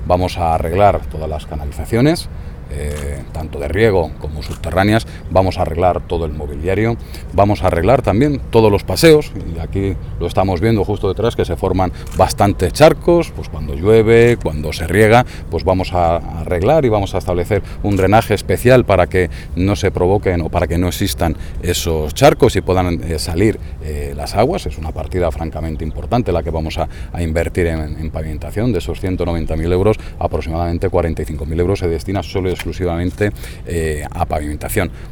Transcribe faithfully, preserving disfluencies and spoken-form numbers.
vamos a arreglar todas las canalizaciones, Eh, tanto de riego como subterráneas, vamos a arreglar todo el mobiliario, vamos a arreglar también todos los paseos, y aquí lo estamos viendo justo detrás que se forman bastantes charcos, pues cuando llueve, cuando se riega, pues vamos a arreglar y vamos a establecer un drenaje especial para que no se provoquen o para que no existan esos charcos y puedan eh, salir eh, las aguas. Es una partida francamente importante la que vamos a, a invertir en, en pavimentación. De esos ciento noventa mil euros, aproximadamente cuarenta y cinco mil euros se destina solo y exclusivamente eh, a pavimentación.